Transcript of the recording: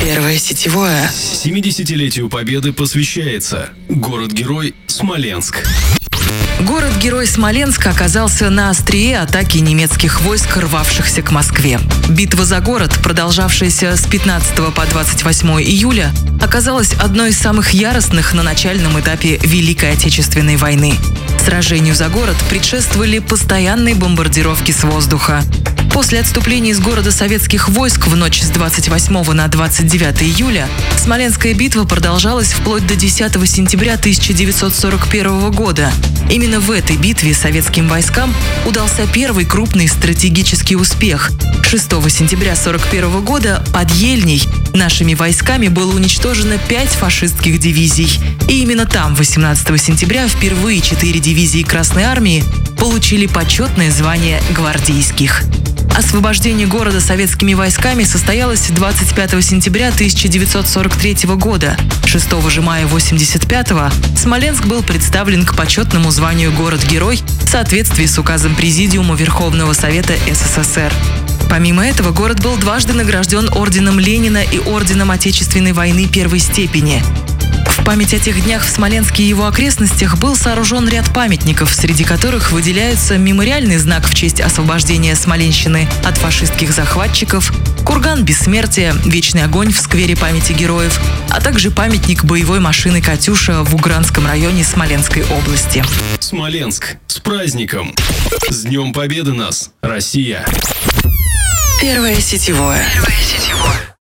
Первое сетевое. 70-летию Победы посвящается город-герой Смоленск. Город-герой Смоленск оказался на острие атаки немецких войск, рвавшихся к Москве. Битва за город, продолжавшаяся с 15 по 28 июля, оказалась одной из самых яростных на начальном этапе Великой Отечественной войны. Сражению за город предшествовали постоянные бомбардировки с воздуха. После отступления из города советских войск в ночь с 28 на 29 июля Смоленская битва продолжалась вплоть до 10 сентября 1941 года. Именно в этой битве советским войскам удался первый крупный стратегический успех. 6 сентября 1941 года под Ельней нашими войсками было уничтожено 5 фашистских дивизий. И именно там 18 сентября впервые 4 дивизии Красной Армии получили почетное звание гвардейских. Освобождение города советскими войсками состоялось 25 сентября 1943 года. 6 же мая 1985-го Смоленск был представлен к почетному званию «Город-герой» в соответствии с указом Президиума Верховного Совета СССР. Помимо этого, город был дважды награжден орденом Ленина и орденом Отечественной войны первой степени. В память о тех днях в Смоленске и его окрестностях был сооружен ряд памятников, среди которых выделяются мемориальный знак в честь освобождения Смоленщины от фашистских захватчиков, курган бессмертия, вечный огонь в сквере памяти героев, а также памятник боевой машины «Катюша» в Угранском районе Смоленской области. Смоленск, с праздником! С Днем Победы нас, Россия! Первое сетевое.